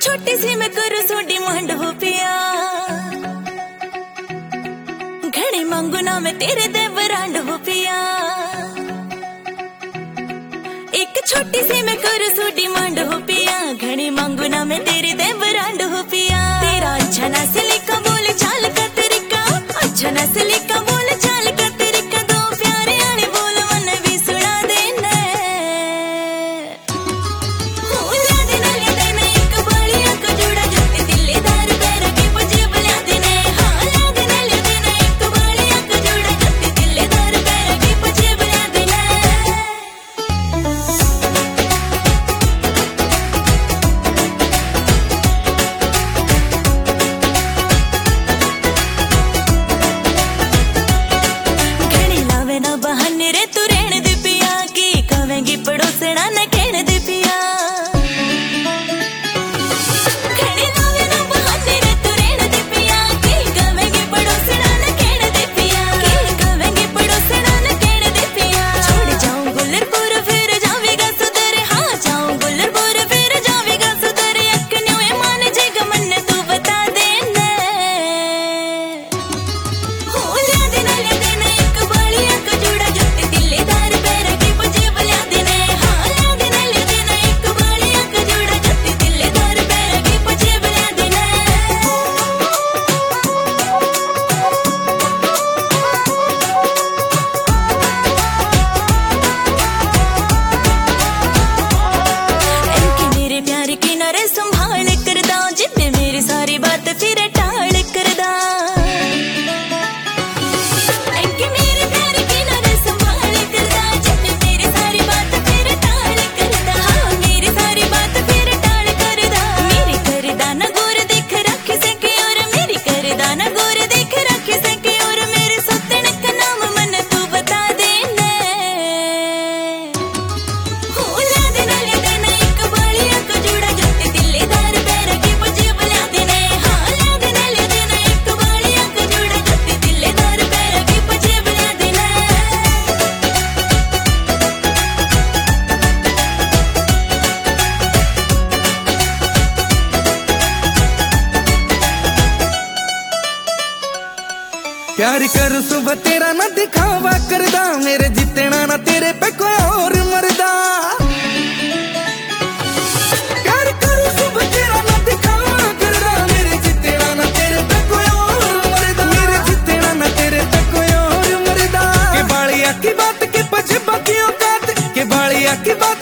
छोटी सी मैं करूँ सो डिमांड हो पिया, घड़ी मांगू ना मैं तेरे दे ब्रांड हो पिया। एक छोटी सी मैं करूँ सो डिमांड हो पिया, घड़ी मांगू ना मैं तेरे दे ब्रांड हो पिया। तेरा अच्छा नस्ल का बोल चाल का तरीका, अच्छा नस्ल का बोल चाल का तरीका, दो प्यारे आने बोल मन भी सुना देना। पड़ोसना न कहने दे पिया, घड़ी लावे ना बहाने रे तू रहने दे पिया, की कहेंगे पड़ोसना न कहने दे पिया, की कहेंगे पड़ोसना न कहने दे पिया। छोड़ जाऊं गुलरपुर फिर जावेगा सुधर, हाँ जाऊं गुलरपुर फिर जावेगा सुधर, अक्न्यों में मान जेगा मन तू बता देना। हो लिया देना एक बालिया का जोड़ा, जुत्ते दिलेदार पैर के बजे बलिया देना। संभाल कर दा जिन्ने मेरी सारी बात फिर टाल कर दा, इनके मेरे प्यार की नरे संभाल कर दा, जिन्ने मेरी सारी बात फिर टाल कर दा, हाँ मेरी सारी बात फिर टाल कर दा। मेरी कर दाना गोर देख रख सके और मेरी कर दाना गोर देख रख सके, और मेरे सतन का नाम मन तू बता देना। हो ला देना एक बालिया का जोड़ा, प्यार कर सुबह तेरा ना दिखावा करदा, मेरे जितना ना तेरे पे कोई और मरदा। प्यार कर सुबह तेरा ना दिखावा करदा, मेरे जितना ना तेरे पे कोई और मरदा, मेरे जितना ना तेरे पे कोई और मरदा। के बालिया की बात के पछे बाकी औकात, के बालिया की बात